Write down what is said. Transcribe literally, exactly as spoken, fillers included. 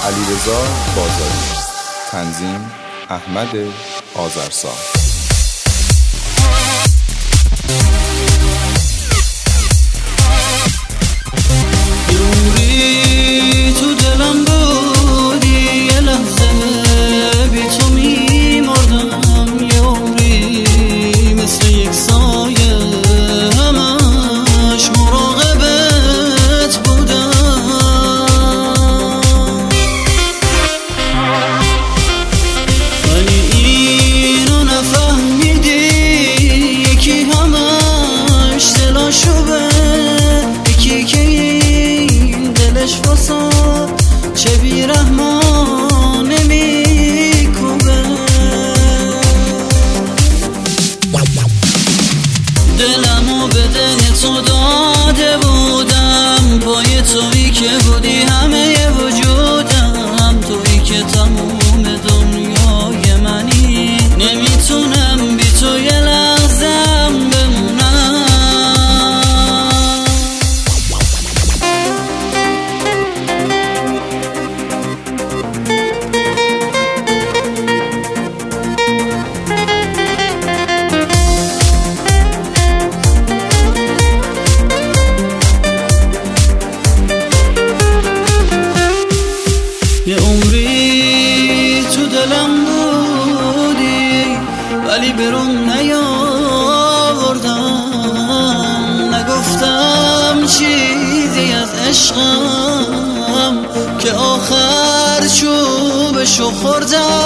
علیرضا بازاری، تنظیم احمد آذرسا. یوری تو دلم بودی، یه لحظه بی تو می مردم. یوری مثل یک سایه همش مراقبت بودم، ولی اینو نفهمیدی. یکی همش دلاشو به یکی که فساد چه بیرحمان میکوبه. دلمو به دل تو داده بودم، پای تویی که بودی همه وجودم. تویی که تموم دنیای منی، نمیتونم بی تو یه لحظم بمونم. یه عمری تو دلم بودی، ولی برون نیاوردم. نگفتم چیزی از عشقم که آخر چوبشو خوردم.